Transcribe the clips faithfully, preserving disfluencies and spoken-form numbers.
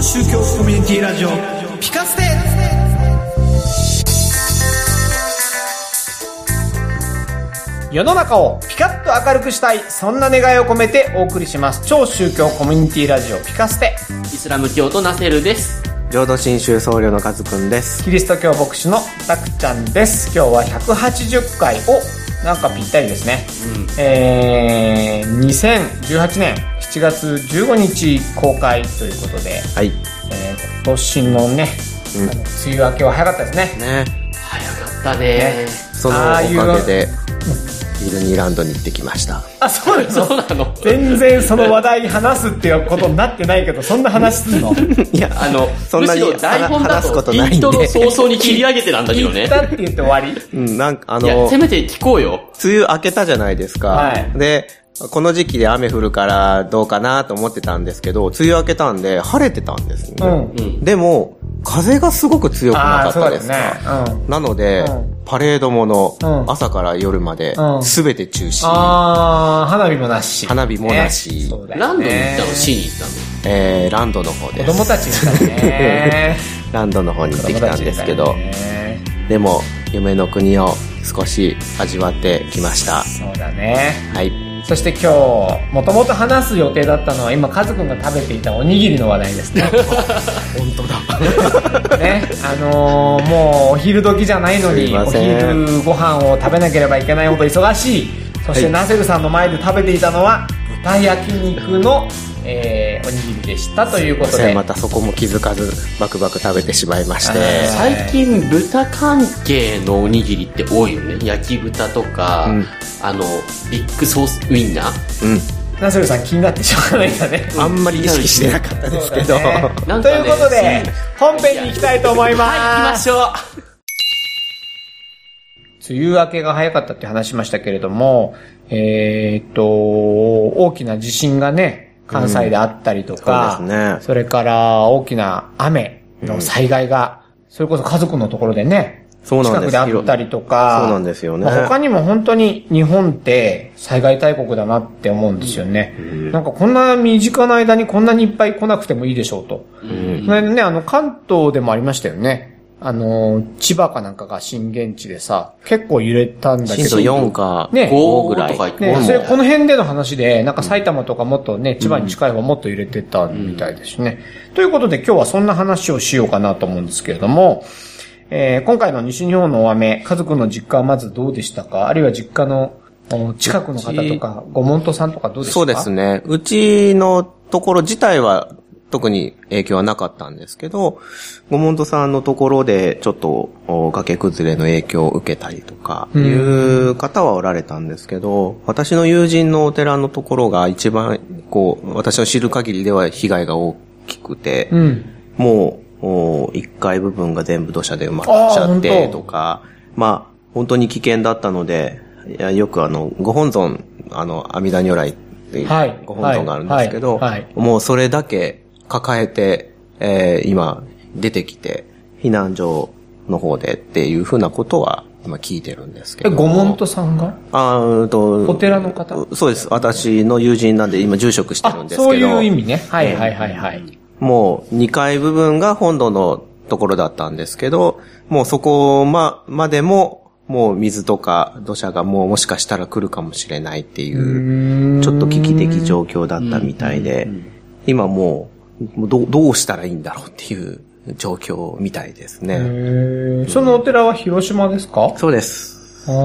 宗教コミュニティラジオピカステ。世の中をピカッと明るくしたい、そんな願いを込めてお送りします超宗教コミュニティラジオピカステ。 イスラム教徒ナセルです。 浄土真宗僧侶のカズくんです。 キリスト教牧師のタクちゃんです。今日はひゃくはちじゅっかい、お、なんかぴったりですね、うん、えー、にせんじゅうはちねんしちがつじゅうごにち公開ということで、はい、えー、今年のね、うん、あの梅雨明けは早かったですね。 ね、早かったね。ね、 そのおかげでディズニーランドに行ってきました。 あ、そうです。 そうなの。 全然その話題話すっていうことになってないけど、そんな話すんの？ いや、あの、そんなにむしろ台本だとイントロ早々に切り上げてなんだけどね。 言ったって言って終わり？ うん、なんかあの、 いや、せめて聞こうよ。 梅雨明けたじゃないですか。 はい。 で、この時期で雨降るからどうかなと思ってたんですけど、梅雨明けたんで晴れてたんですね。うん、でも、風がすごく強くなかったですか。 ね、うん、 なので、うん、パレードもの、うん、朝から夜まで、すべて中止。 あー、花火もなし。 花火もなし。 ね、ランドに行ったの？市に行ったの？ えー、ランドの方です。 子供たちに行ったね。 ランドの方に行ってきたんですけど、でも、夢の国を少し味わってきました。 そうだね。 はい。 そして今日、もともと話す予定だったのは、今、カズくんが食べていたおにぎりの話題ですね。 本当だ。 ね、あのー、もうお昼時じゃないのに、お昼ご飯を食べなければいけないほど忙しい。そして、はい、ナセルさんの前で食べていたのは、豚焼肉の、えー、おにぎりでしたということで。 またそこも気づかず、バクバク食べてしまいまして。 最近、豚関係のおにぎりって多いよね。焼き豚とか、うん、あの、ビッグソースウインナー。うん。 ナセルさん気になってしょうがないんだね。 あんまり意識してなかったですけど。 ね、ということで、本編に行きたいと思います。 はい、行きましょう。 梅雨明けが早かったって話しましたけれども、えーっと、大きな地震がね、関西であったりとか、うん、そうですね、それから大きな雨の災害が、うん、それこそ家族のところでね、 そうなんです、 近くであったりとか、 そうなんですよね。 まあ、他にも本当に日本って災害大国だなって思うんですよね。うん、なんかこんな身近な間にこんなにいっぱい来なくてもいいでしょうと。うん、ね、あの関東でもありましたよね。あの、千葉かなんかが震源地でさ、結構揺れたんだけど。 震度よんかごぐらい。 ね、ね、それこの辺での話で、なんか埼玉とかもっとね、千葉に近い方もっと揺れてたみたいですね。うん、ということで今日はそんな話をしようかなと思うんですけれども、えー、今回の西日本の大雨、家族の実家はまずどうでしたか？あるいは実家の近くの方とか、ご門徒さんとかどうでしたか？ そうですね。うちのところ自体は、特に影響はなかったんですけど、ご門徒さんのところでちょっと崖崩れの影響を受けたりとかいう方はおられたんですけど、私の友人のお寺のところが一番こう私の知る限りでは被害が大きくて、うん、もういっかい部分が全部土砂で埋まっちゃってとか、まあ本当に危険だったので、いやよくあのご本尊あの阿弥陀如来っていうご本尊があるんですけど、はいはいはい、もうそれだけ抱えて、えー、今出てきて避難所の方でっていうふうなことは今聞いてるんですけど。 え、ご門徒さんが？ あーと、 お寺の方？ そうです。私の友人なんで今住職してるんですけど。 そういう意味ね。はいはいはいはい。 もうにかい部分が本堂のところだったんですけど、もうそこま、までももう水とか土砂がもうもしかしたら来るかもしれないっていう、ちょっと危機的状況だったみたいで、今もうど, どうしたらいいんだろうっていう状況みたいですね。 へ、そのお寺は広島ですか？ そうです。 あ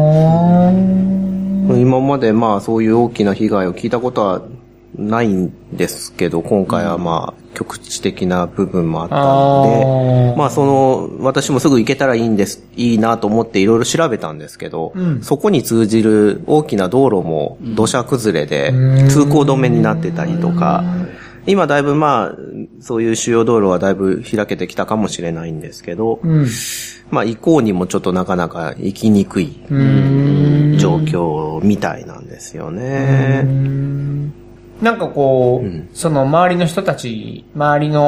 ー、 今までまあそういう大きな被害を聞いたことはないんですけど、今回はまあ局地的な部分もあったので、あまあその私もすぐ行けたらいいんです、いいなと思っていろいろ調べたんですけど、うん、そこに通じる大きな道路も土砂崩れで通行止めになってたりとか、今だいぶまあ、そういう主要道路はだいぶ開けてきたかもしれないんですけど、うん、まあ以降にもちょっとなかなか行きにくい状況みたいなんですよね。 なんかこう、うん、その周りの人たち、周りの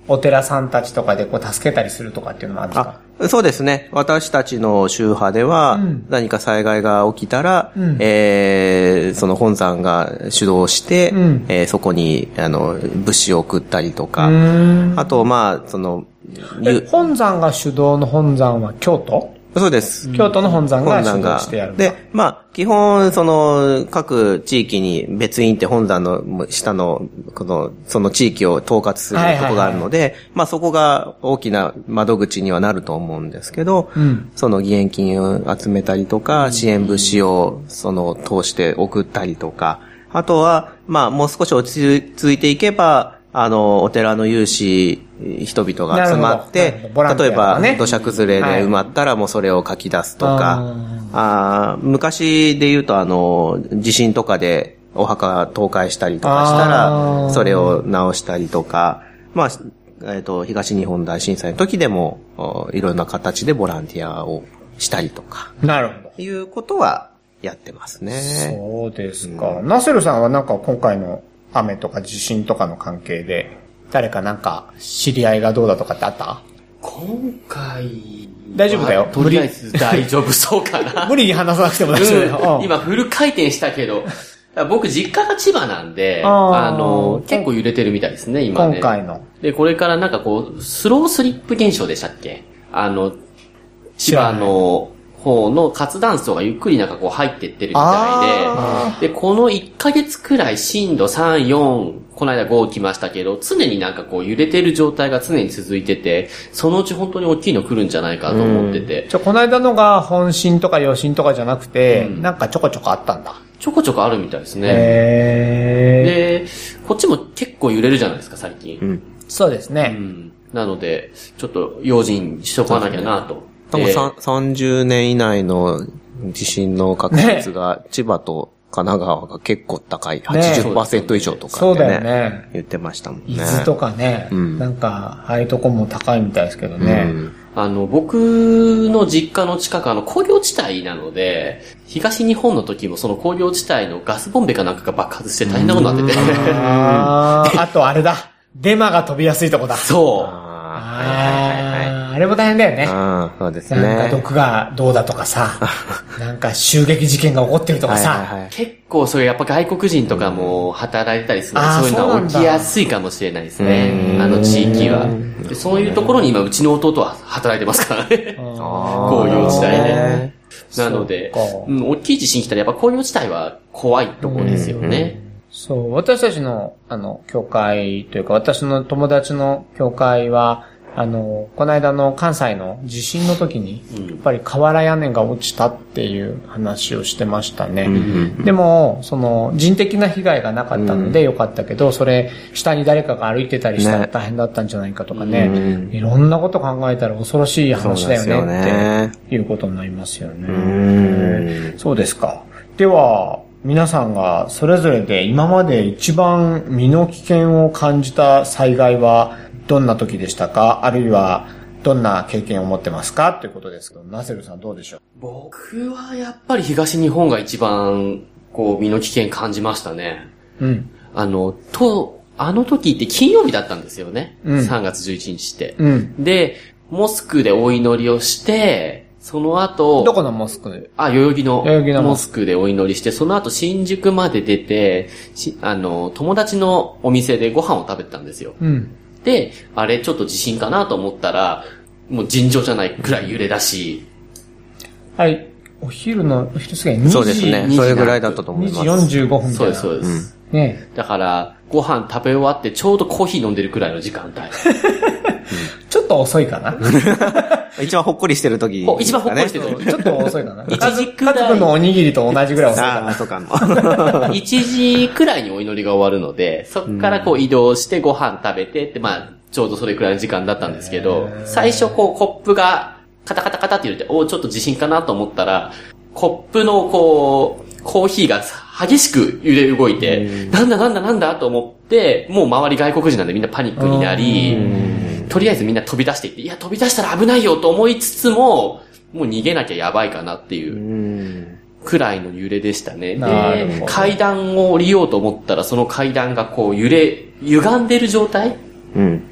お寺さんたちとかでこう助けたりするとかっていうのもあるんですか？ あ、そうですね。私たちの宗派では、うん、何か災害が起きたら、うん、えー、その本山が主導して、うん、えー、そこに、あの、物資を送ったりとか、あと、まあ、その、 本山が主導の本山は京都？ そうです。 京都の本山が主導してやる。 で、まあ、基本、その、各地域に別院って本山の下の、この、その地域を統括するところがあるので、はいはいはい、まあそこが大きな窓口にはなると思うんですけど、うん、その義援金を集めたりとか、支援物資を、その、通して送ったりとか、あとは、まあもう少し落ち着いていけば、あの、お寺の有志、人々が集まって、例えば、土砂崩れで埋まったらもうそれを書き出すとか、はい、あ昔で言うとあの、地震とかでお墓倒壊したりとかしたら、それを直したりとか、まあ、えっと、東日本大震災の時でも、いろんな形でボランティアをしたりとか。 なるほど。 いうことはやってますね。 そうですか。うん、ナセルさんはなんか今回の雨とか地震とかの関係で、誰かなんか知り合いがどうだとかってあった？ 今回、 大丈夫だよ。 とりあえず大丈夫そうかな。 無理に話さなくても大丈夫だよ。 うん、今フル回転したけど、僕実家が千葉なんで、あ, あの、結構揺れてるみたいですね、今ね。 今回の。 で、これからなんかこう、スロースリップ現象でしたっけ？あの、千葉の方の活断層がゆっくりなんかこう入ってってるみたいで、で、このいっかげつくらい震度さん、よん、この間ご来ましたけど、常になんかこう揺れてる状態が常に続いてて、そのうち本当に大きいの来るんじゃないかと思ってて。 じゃあこの間のが本震とか余震とかじゃなくて、うん、なんかちょこちょこあったんだ。 ちょこちょこあるみたいですね。 へー。 で、こっちも結構揺れるじゃないですか、最近。 うん、そうですね。 うん、なので、ちょっと用心しとかなきゃなと。 多分ささんじゅうねん以内の地震の確率が千葉と神奈川が結構高い。はちじゅっパーセント 以上とかってね。 そうだよね。 言ってましたもんね。 伊豆とかね。うん、なんか、ああいうとこも高いみたいですけどね。うん、 あの、僕の実家の近く、あの、工業地帯なので、東日本の時もその工業地帯のガスボンベかなんかが爆発して大変なことになってて。 ああ、あとあれだ。デマが飛びやすいとこだ。 そう。 ああ、あれも大変だよね。 ああ、そうですね。 なんか毒がどうだとかさ、なんか襲撃事件が起こってるとかさ。 はいはいはい、結構それやっぱ外国人とかも働いてたりするので、うん、そういうのは起きやすいかもしれないですね。あの地域はで。そういうところに今うちの弟は働いてますからね。工業地帯で。なので、うん、大きい地震来たらやっぱ工業地帯は怖いところですよね。 そう、私たちの、あの、教会というか、私の友達の教会は、あの、この間の関西の地震の時に、やっぱり瓦屋根が落ちたっていう話をしてましたね。うん、でも、その、人的な被害がなかったのでよかったけど、それ、下に誰かが歩いてたりしたら大変だったんじゃないかとかね、ねいろんなこと考えたら恐ろしい話だよね、ねっていうことになりますよね。うんそうですか。では、皆さんがそれぞれで今まで一番身の危険を感じた災害はどんな時でしたか？あるいはどんな経験を持ってますかということですけど、ナセルさんどうでしょう？ 僕はやっぱり東日本が一番こう身の危険感じましたね。うん。あの、と、あの時って金曜日だったんですよね。うん、さんがつじゅういちにちって。うん。で、モスクでお祈りをして、その後、 どこのモスク？ あ、代々木のモスクでお祈りして、その後新宿まで出て、あの、友達のお店でご飯を食べてたんですよ。うん。で、あれちょっと地震かなと思ったら、もう尋常じゃないくらい揺れだし。 はい、お昼の、お昼過ぎにじ。 そうですね。それぐらいだったと思います。 にじよんじゅうごふんそうです、そうです。うん、ねだから、ご飯食べ終わってちょうどコーヒー飲んでるくらいの時間帯。 ちょっと遅いかな一番ほっこりしてる時、 ね。一番ほっこりしてる時。 ちょっと遅いかな。 いちじくらい。 家族のおにぎりと同じぐらい遅いかな。 あ、そうかも。 いちじくらいにお祈りが終わるので、そっからこう移動してご飯食べてって、まあ、ちょうどそれくらいの時間だったんですけど、最初こうコップがカタカタカタって揺れて、おーちょっと地震かなと思ったら、コップのこう、コーヒーが激しく揺れ動いて、なんだなんだなんだと思って、もう周り外国人なんでみんなパニックになり、とりあえずみんな飛び出していって、いや飛び出したら危ないよと思いつつも、もう逃げなきゃやばいかなっていうくらいの揺れでしたね。で、階段を降りようと思ったら、その階段がこう揺れ、歪んでる状態、うん、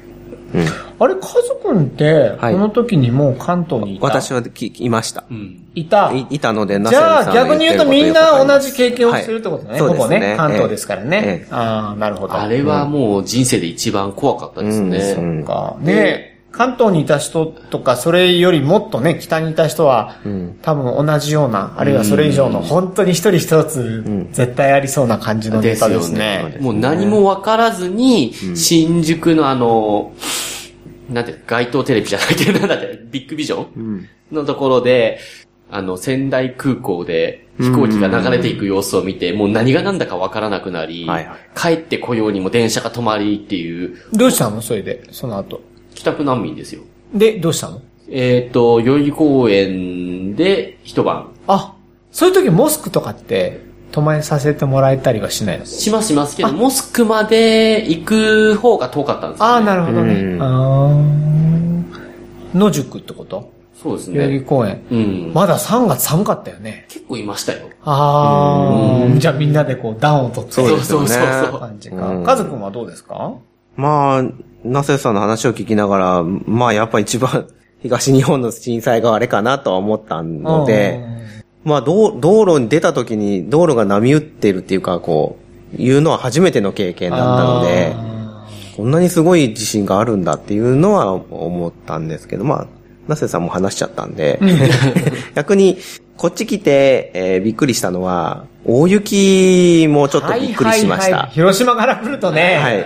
うん、 あれ、カズくんって、この時にもう関東にいた、 はい、私はきいました。 うん、 いたい。いたので、 じゃあ逆に言うとみんな同じ経験をするってことね。はい、ほぼね、関東ですからね。ええ、ああ、なるほど。 あれはもう人生で一番怖かったですね。 うん、そうか。で、関東にいた人とか、それよりもっとね、北にいた人は、うん、多分同じような、あるいはそれ以上の、本当に一人一つ、絶対ありそうな感じのネタですね。 ですよね。もう何もわからずに、うん、新宿のあの、なんて、街頭テレビじゃないけど、なんだって、ビッグビジョンのところで、あの、仙台空港で飛行機が流れていく様子を見て、もう何が何だかわからなくなり、はいはい、帰ってこようにも電車が止まりっていう。 どうしたのそれで、その後。 帰宅難民ですよ。 で、どうしたの？ えっと、代々木公園で一晩。 あ、そういう時モスクとかって泊まりさせてもらえたりはしないの？ しますしますけど、モスクまで行く方が遠かったんですよね。 ああ、なるほどね。あー。野宿ってこと？ そうですね。 代々木公園。うん。まださんがつ寒かったよね。 結構いましたよ。 ああ。じゃあみんなでこう暖を取って。 そうそうそうそう。 感じか。カズくんはどうですか？ まあ、ナセさんの話を聞きながら、まあやっぱ一番東日本の震災があれかなとは思ったので、まあ道道路に出た時に道路が波打ってるっていうか、こう、いうのは初めての経験だったので、こんなにすごい地震があるんだっていうのは思ったんですけど、まあ、ナセさんも話しちゃったんで、逆にこっち来て、えー、びっくりしたのは、大雪もちょっとびっくりしました。はいはいはい、 広島から来るとね。 はい。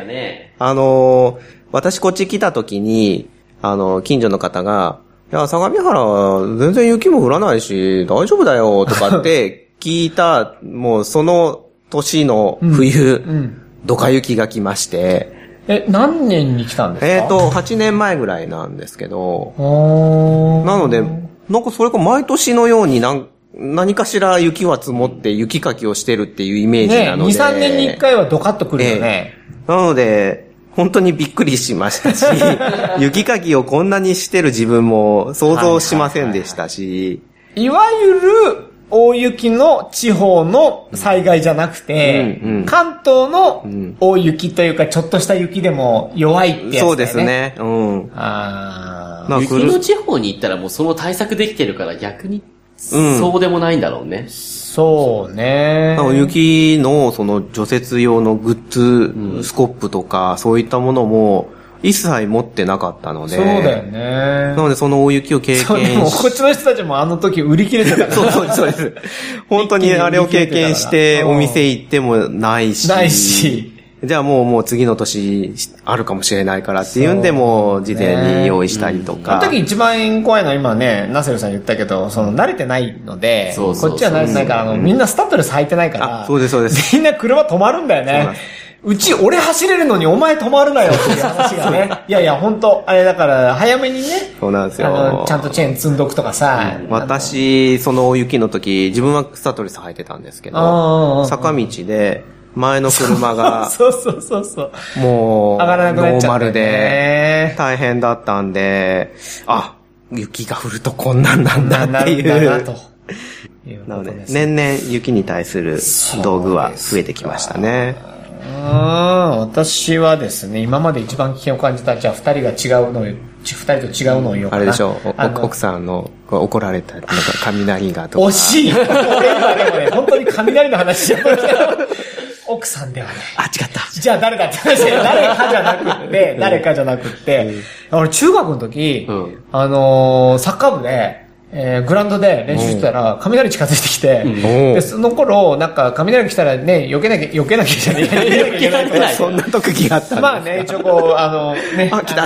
あのー、私こっち来た時に、あの、近所の方が、いや、相模原は全然雪も降らないし、大丈夫だよ、とかって聞いた、もうその年の冬、うんうん、ドカ雪が来まして、 え、何年に来たんですか？ えっと、はちねんまえぐらいなんですけど、なので、なんかそれが毎年のように何、何かしら雪は積もって雪かきをしてるっていうイメージなので。ね、 に、さんねんにいっかいはドカッと来るよね。 えー、なので、本当にびっくりしましたし、雪かきをこんなにしてる自分も想像しませんでしたし。 いわゆる大雪の地方の災害じゃなくて、うんうん、関東の大雪というかちょっとした雪でも弱いってやつだよね。 そうですね。うん。 ああ。雪の地方に行ったらもうその対策できてるから逆にそうでもないんだろうね。うん、 そうね。 雪のその除雪用のグッズ、うん、スコップとかそういったものも一切持ってなかったので。 そうだよね。 なのでその大雪を経験し。そう、でもこっちの人たちもあの時売り切れてたから。 そうそうそうです。本当にあれを経験してお店行ってもないし。 ないし。 じゃあもうもう次の年あるかもしれないからっていうんでも事前に用意したりとか。 その時一番怖いのは今ね、ナセルさん言ったけど、その慣れてないので、そうそうそうこっちは慣れてないから、あの、みんなスタッドレス履いてないから、 そうですそうです。 みんな車止まるんだよね。うち、俺走れるのにお前止まるなよっていう話がね。いやいや、ほんと、あれだから、早めにね。 そうなんですよ。 あの、ちゃんとチェーン積んどくとかさ。 うん、私、その大雪の時、自分はスタッドレス履いてたんですけど、坂道で、前の車が、 そうそうそうそう。 もう、 上がらなくなっちゃった、ね。ノーマルで、大変だったんで、あ、雪が降るとこんなんなんだっていう。 なんだなと。 なので、年々雪に対する道具は増えてきましたね。 うん、私はですね、今まで一番危険を感じた、じゃあ二人が違うのを、二人と違うのを言おうかな。 あれでしょう、奥さんの怒られた、なんか雷がとか。 惜しい俺今でもね、本当に雷の話しようけど、奥さんではない。 あ、違った。 じゃあ誰だって話で、誰かじゃなくって、誰かじゃなくって、俺中学の時、うん、あのー、サッカー部で、えー、グラウンドで練習してたら、雷近づいてきて、で、その頃、なんか、雷来たらね、避けなきゃ、避けなきゃじゃねえ。避けなきゃいけない。 そんな特技があったんですまあね、一応こう、あの、ね、 あ、来たって。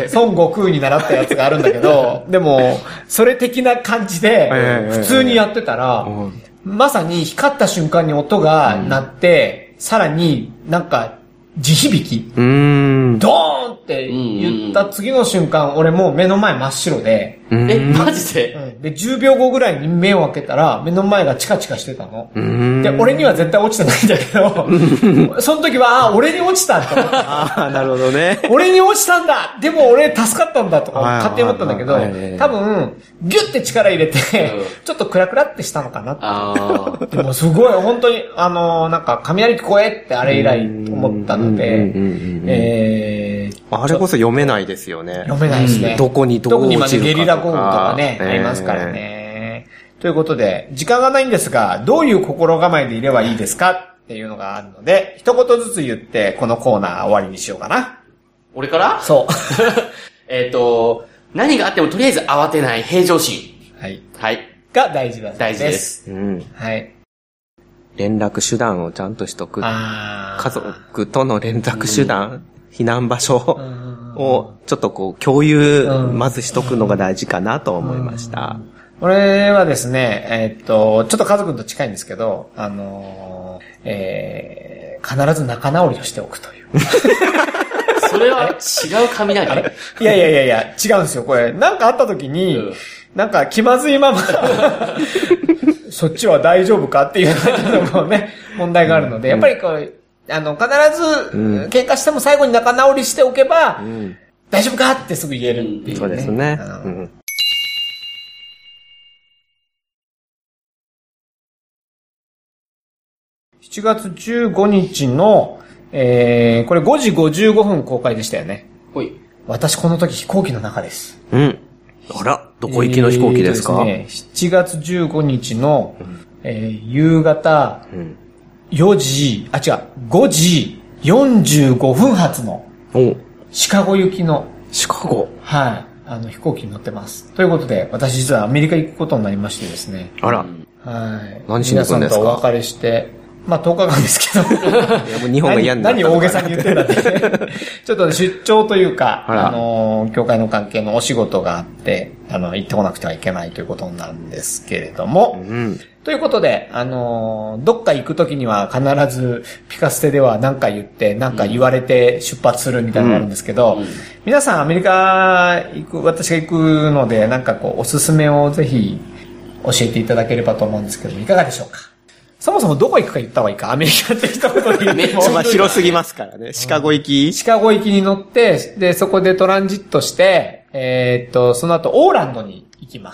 孫悟空に習ったやつがあるんだけど、でも、それ的な感じで、普通にやってたら、まさに光った瞬間に音が鳴って、さらになんか、地響きうーんドーンって言った次の瞬間、俺もう目の前真っ白で。 え、マジで、 うん、で、じゅうびょうごぐらいに目を開けたら、目の前がチカチカしてたの。で、俺には絶対落ちてないんだけど、その時は、あ、俺に落ちたと思った。 ああ、なるほどね。 俺に落ちたんだでも俺助かったんだとか、勝手に思ったんだけど、多分、ギュッて力入れて、ちょっとクラクラってしたのかなって。あでもすごい、本当に、あの、なんか、雷聞こえってあれ以来思ったので、えーあれこそ読めないですよね。 読めないですね。 うん、どこにどう落ちるかとか。 特に今ね、ゲリラ豪雨とかね、ありますからね。ということで、時間がないんですが、どういう心構えでいればいいですかっていうのがあるので、一言ずつ言って、このコーナー終わりにしようかな。 俺からそう。 えっと、何があってもとりあえず慌てない平常心。 はい。 はい。 が大事だそうです。 大事です。 うん。 はい。 連絡手段をちゃんとしとく。 あ家族との連絡手段、うん、避難場所をちょっとこう共有、うん、まずしとくのが大事かなと思いました。 これはですね、えー、っと、ちょっと家族と近いんですけど、あのー、えー、必ず仲直りをしておくという。 それは違う雷？ いやいやいやいや、違うんですよ。これ、なんかあった時に、うん、なんか気まずいまま、そっちは大丈夫かっていうのもね、問題があるので、やっぱりこう、あの、必ず、喧嘩しても最後に仲直りしておけば、うん、大丈夫かってすぐ言えるっていうね。 そうですね。うん、 しちがつじゅうごにちの、えー、これごじごじゅうごふん公開でしたよね。 ほい。 私この時飛行機の中です。 うん。あら、どこ行きの飛行機ですか？ えー、ですね、しちがつじゅうごにちの、うん、えー、夕方、うんよじ、あ、違う、ごじよんじゅうごふん発の、シカゴ行きの、 シカゴはい、あの、飛行機に乗ってます。ということで、私実はアメリカ行くことになりましてですね。 あら。 はい。 何しに行くんですか？ 皆さんとお別れして、まあ、とおかかんですけど。いや、もう日本が嫌になった。 何、何大げさに言ってんだって。ちょっと出張というか、あ, あの、教会の関係のお仕事があって、あの、行ってこなくてはいけないということなんですけれども、 うんということで、あのー、どっか行くときには必ずピカステでは何か言って何か言われて出発するみたいなのがあるんですけど、うんうん、皆さんアメリカ行く、私が行くのでなんかこうおすすめをぜひ教えていただければと思うんですけど、いかがでしょうか？そもそもどこ行くか言った方がいいか、アメリカって一言で言っても。 まあ広すぎますからね。シカゴ行き、うん、 シカゴ行きに乗って、で、そこでトランジットして、えー、っと、その後オーランドに行きます。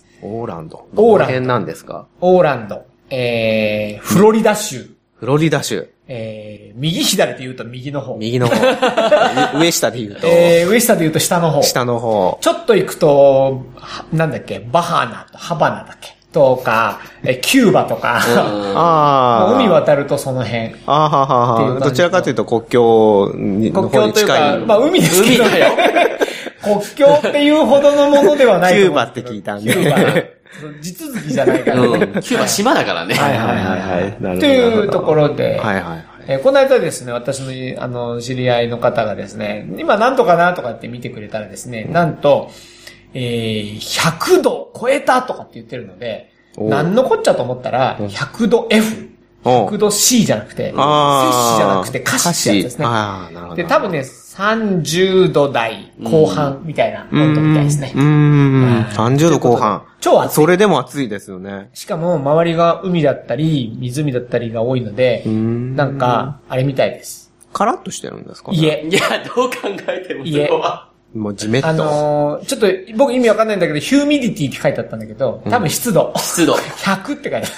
オーランド。どの辺なんですか？ オーランド。えー、フロリダ州。 フロリダ州。 えー、右左で言うと右の方。 右の方。上下で言うと。 えー、上下で言うと下の方。 下の方。 ちょっと行くと、なんだっけ、バハナとハバナだっけとか、えキューバとか。ああ。海渡るとその辺。 ああははは。どちらかというと国境にの方に近い。国境というか、 まあ海ですけど、ね。海だよ。国境っていうほどのものではない。 キューバって聞いたんで。 キューバ。地続きじゃないからね。 うん、キューバ島だからね。 はいはいはいはい。というところで、はいはいはい。えー、この間ですね、私の、あの、知り合いの方がですね、今なんとかなとかって見てくれたらですね、なんと、えー、ひゃくど超えたとかって言ってるので、何のこっちゃと思ったら、ひゃくど F。ひゃくど C じゃなくて、摂氏じゃなくて、華氏ってやつですね。あなるほどで、多分ね、さんじゅうど台後半みたいな温度みたいですね。 うん。うんさんじゅうど後半。 超暑い。 それでも暑いですよね。 しかも、周りが海だったり、湖だったりが多いので、んなんか、あれみたいです。 カラッとしてるんですかね？ いえ。いや、どう考えてもそこは。 もうジメッと。 あのー、ちょっと僕意味わかんないんだけど、ヒューミディティって書いてあったんだけど、多分湿度。 湿度。 ひゃくって書いて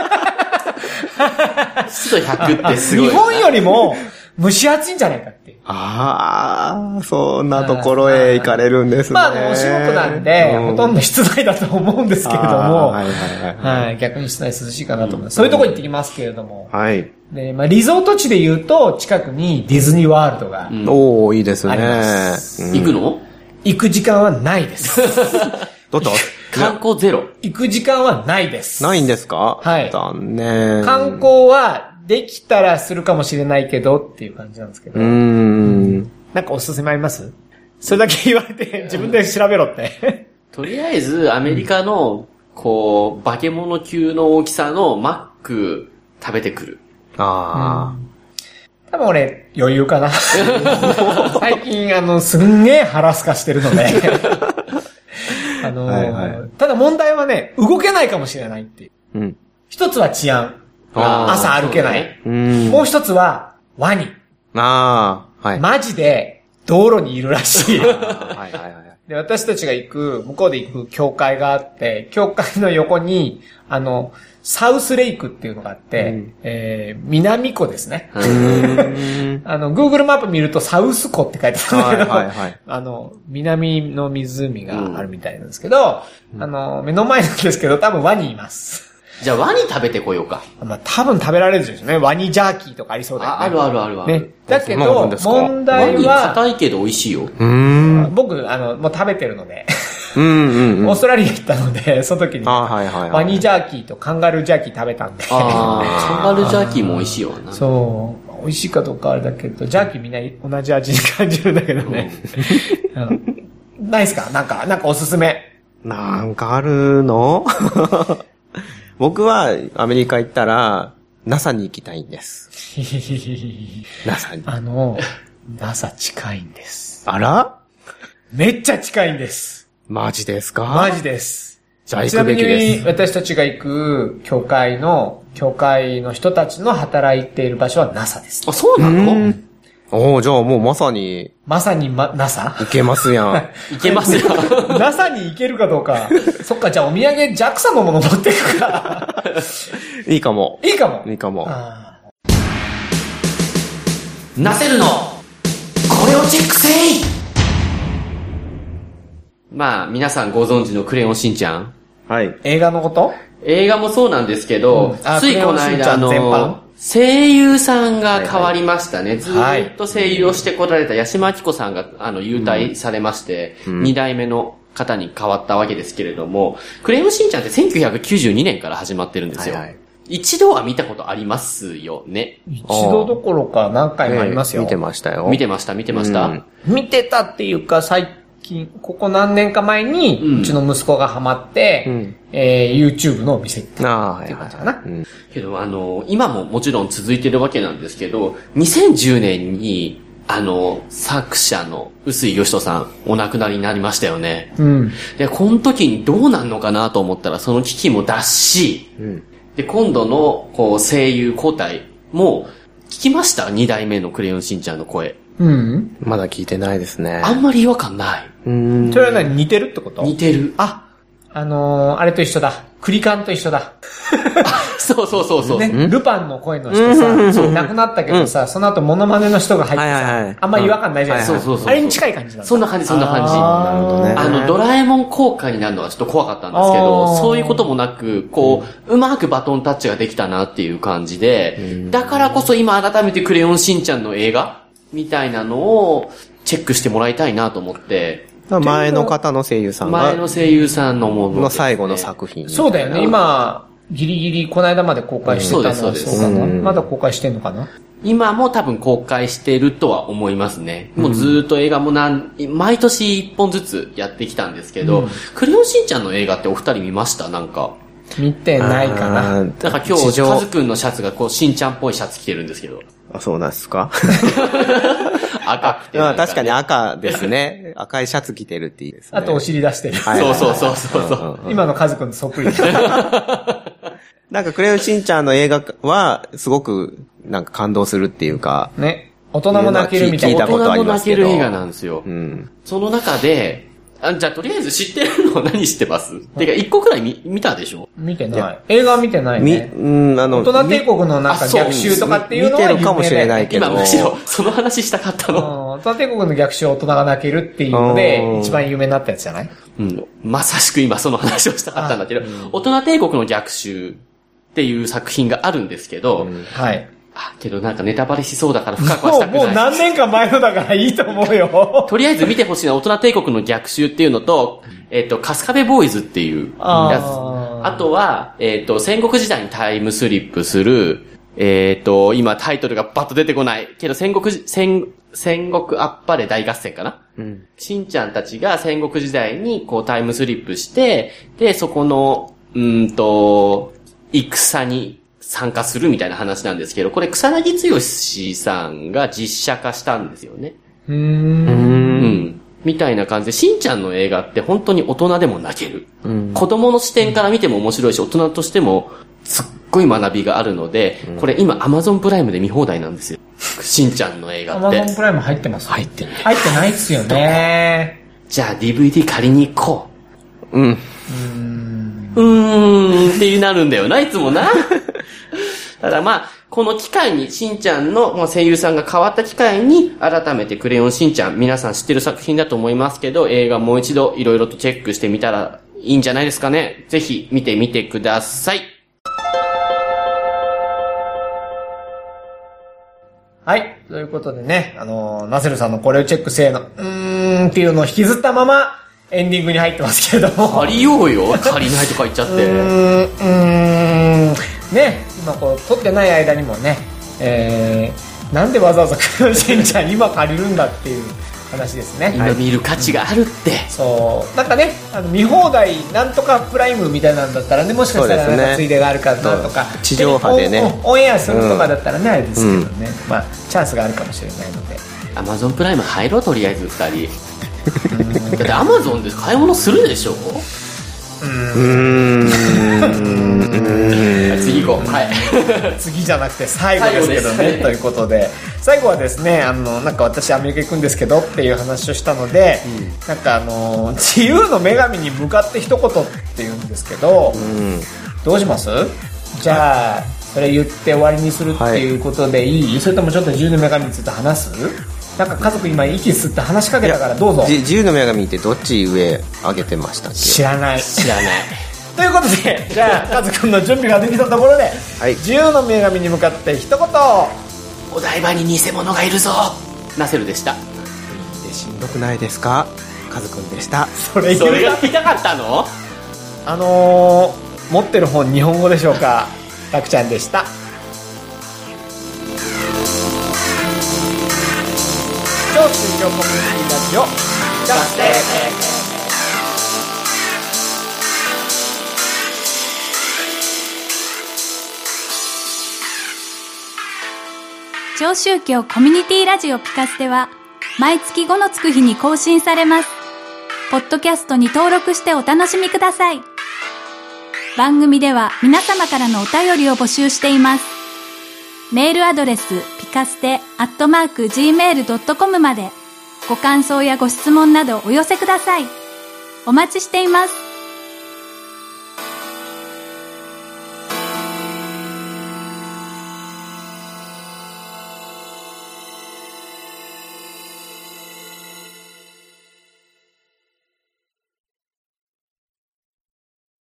ある。湿度ひゃくってすごい。 日本よりも蒸し暑いんじゃないかって。 ああ、そんなところへ行かれるんですね。 まあ、お仕事なんで、うん、ほとんど室内だと思うんですけれども、はいはいはいはい、逆に室内涼しいかなと思います。そういうところ行ってきますけれども、はい。で、まあ、リゾート地で言うと、近くにディズニーワールドが、 うん、おー、いいですね。 うん、行くの？ 行く時間はないです。 どっと観光ゼロ。 行く時間はないです。 ないんですか？ はい。 残念。 観光はできたらするかもしれないけどっていう感じなんですけど。うーん。 なんかおすすめあります？それだけ言われて自分で調べろって。 とりあえずアメリカの、こう、化け物級の大きさのマック食べてくる。 ああ。うん多分俺、余裕かな。最近、あの、すんげえ腹すかしてるので。あのーはいはい、ただ問題はね、動けないかもしれないっていう。うん、一つは治安。朝歩けない。うね、もう一つは、ワニ。 ああ、はい。 マジで、道路にいるらしい。はいはいはい、で私たちが行く、向こうで行く教会があって、教会の横に、あの、サウスレイクっていうのがあって、うん、えー、南湖ですね。 あの、Google マップ見るとサウス湖って書いてあるんだけど、 はいはいはい、 あの、南の湖があるみたいなんですけど、うん、あの、目の前なんですけど、多分ワニいます。 じゃあワニ食べてこようか。 まあ多分食べられるでしょうね。ワニジャーキーとかありそうだよね。 あ、あるあるあるある。 ね。だけど、問題は。 ワニ硬いけど美味しいよ。 うーん。 僕、あの、もう食べてるので。 うんうんうん。 オーストラリア行ったので、その時に。 あ、はいはいはい。 ワニジャーキーとカンガルージャーキー食べたんで。 ああ、カンガルージャーキーも美味しいよな。 そう。美味しいかどうかあれだけど、ジャーキーみんな同じ味に感じるんだけどね。うん、ないっすかなんか、なんかおすすめ。 なんかあるの僕はアメリカ行ったら ナサ に行きたいんです。ナサ に。 あの、ナサ 近いんです。 あら？ めっちゃ近いんです。 マジですか？ マジです。 じゃあ行くべきです。 ちなみに私たちが行く教会の、教会の人たちの働いている場所は ナサ です。 あ、そうなの？ おー、じゃあもうまさに。 まさにま、ナサ？ 行けますやん。 行けますやん。 ナサ に行けるかどうか。そっか、じゃあお土産 ジャクサ のもの持っていくか。 いいかも。 いいかも。 いいかも。 ナセルの、これをチェックせい！まあ、皆さんご存知のクレヨンしんちゃん。 はい。 映画のこと？ 映画もそうなんですけど、うん、ついこの間、あの、声優さんが変わりましたね。はいはい、ずーっと声優をしてこられた八島明子さんが、あの、優退されまして、うん、に代目の方に変わったわけですけれども、クレヨンしんちゃんってせんきゅうひゃくきゅうじゅうにねんから始まってるんですよ。はいはい、一度は見たことありますよね。 一度どころか何回もありますよ。 見てましたよ。 見てました、見てました。うん、 見てたっていうか、最近、ここ何年か前に、うん、うちの息子がハマって、うん、えー、YouTube のお店行ったっていう感じかな。 うん、けど、あの、今ももちろん続いてるわけなんですけど、にせんじゅうねんに、あの、作者の臼井義人さん、お亡くなりになりましたよね。うん。で、この時にどうなんのかなと思ったら、その危機も脱し、うん、で、今度の、こう、声優交代も、聞きました？二代目のクレヨンしんちゃんの声。 うん。 まだ聞いてないですね。 あんまり違和感ない。 うん。それは何？似てるってこと？ 似てる。 あ、あのー、あれと一緒だ。クリカンと一緒だ。 そうそうそうそう。 ね、ルパンの声の人さ、そう亡くなったけどさ、うん、その後モノマネの人が入ってさ、はいはいはい、あんまり違和感ないじゃないですか。そうそうそう。あれに近い感じなんだ。 そんな感じ、そんな感じ。 なるほどね。 あの、ドラえもん効果になるのはちょっと怖かったんですけど、そういうこともなく、こう、うまくバトンタッチができたなっていう感じで、だからこそ今改めてクレヨンしんちゃんの映画みたいなのをチェックしてもらいたいなと思って、 前の方の声優さんが。 前の声優さんのもの、ね、 の最後の作品。 そうだよね。今、ギリギリ、この間まで公開してたの、うん、そうです、そうです。そうかな。まだ公開してんのかな？ 今も多分公開してるとは思いますね。もうずっと映画もなん毎年一本ずつやってきたんですけど、うん、クレヨンしんちゃんの映画ってお二人見ました？なんか。 見てないかな。 なんか今日、カズくんのシャツがこう、しんちゃんっぽいシャツ着てるんですけど。 あ、そうなんですか？ 赤くて、 ね。確かに赤ですね。赤いシャツ着てるっていいですね。 あとお尻出してる。 そうそうそうそうそう。 今のカズくんとそっくり。 なんかクレヨンしんちゃんの映画は、すごく、なんか感動するっていうか。 ね。大人も泣けるみたいな。 大人も泣ける映画なんですよ。うん。その中で、あ、じゃあとりあえず知ってるの何知ってます？てか一個くらい 見, 見たでしょ？ 見てない。映画は見てないね。 み、うん、あの、 大人帝国のなんか逆襲とかっていうのは見てるかもしれないけど。 今むしろその話したかったの。 大人帝国の逆襲大人が泣けるっていうので、一番有名になったやつじゃない？ うん。まさしく今その話をしたかったんだけど、うん、大人帝国の逆襲っていう作品があるんですけど、うん、 はい。 あ、けどなんかネタバレしそうだから深くはしたくない。 もう、もう何年か前のだからいいと思うよ。 とりあえず見てほしいのは大人帝国の逆襲っていうのと、えっと、カスカベボーイズっていうやつ。あ, あとは、えっと、戦国時代にタイムスリップする、えっと、今タイトルがバッと出てこない。けど戦国、戦、戦国あっぱれ大合戦かな、うん、しんちゃんたちが戦国時代にこうタイムスリップして、で、そこの、うーんと、戦に、参加するみたいな話なんですけど、これ草薙剛さんが実写化したんですよね。 うーん。 うん。みたいな感じで、しんちゃんの映画って本当に大人でも泣ける。うん、子供の視点から見ても面白いし、大人としてもすっごい学びがあるので、うん、これ今 Amazon プライムで見放題なんですよ。しんちゃんの映画って。 Amazon プライム入ってます？ 入ってない。 入ってないっすよね。 じゃあ ディーブイディー 借りに行こう。うん。 うーん。うーんってなるんだよな、いつもな。ただまあ、 この機会に、しんちゃんの、まあ、声優さんが変わった機会に、改めてクレヨンしんちゃん、皆さん知ってる作品だと思いますけど、映画もう一度いろいろとチェックしてみたらいいんじゃないですかね。ぜひ見てみてください。 はい。ということでね、あのー、ナセルさんのこれをチェックせーの、うーんっていうのを引きずったまま、エンディングに入ってますけれども。 借りようよ。借りないとか言っちゃって。うーん、うーん。ね、今こう、撮ってない間にもね、えー、なんでわざわざクレヨンしんちゃん今借りるんだっていう話ですね。 今見る価値があるって。 そう。なんかね、あの見放題なんとかプライムみたいなんだったらね、もしかしたらなんかついでがあるかなとか、 地上波でねオンエアするとかだったらね、あれですけどね、まあチャンスがあるかもしれないので。 アマゾンプライム入ろう、とりあえずふたり。だってアマゾンで買い物するでしょ。うーん。 次行こう。はい。 次じゃなくて最後ですけどね、ということで、最後はですね、あのなんか私アメリカ行くんですけどっていう話をしたので、うん、なんかあの自由の女神に向かって一言って言うんですけど、うん、どうします？じゃあそれ言って終わりにするっていうことでいい？はい、それともちょっと自由の女神について話す？なんか家族今息吸って話しかけたからどうぞ。 自由の女神ってどっち上上げてましたっけ？ 知らない。 知らない。 ということで、じゃあカズくんの準備ができたところで、はい、自由の女神に向かって一言。 お台場に偽物がいるぞ。ナセルでした。 でしんどくないですか？カズくんでした。 それそれが聞きたかったの？ あのー、持ってる本日本語でしょうか？たくちゃんでした。超宗教コミュニティラジオキャステ超宗教コミュニティラジオピカステは毎月ごのつく日に更新されます。ポッドキャストに登録してお楽しみください。番組では皆様からのお便りを募集しています。メールアドレスピカステアットマーク ジーメールドットコム までご感想やご質問などお寄せください。お待ちしています。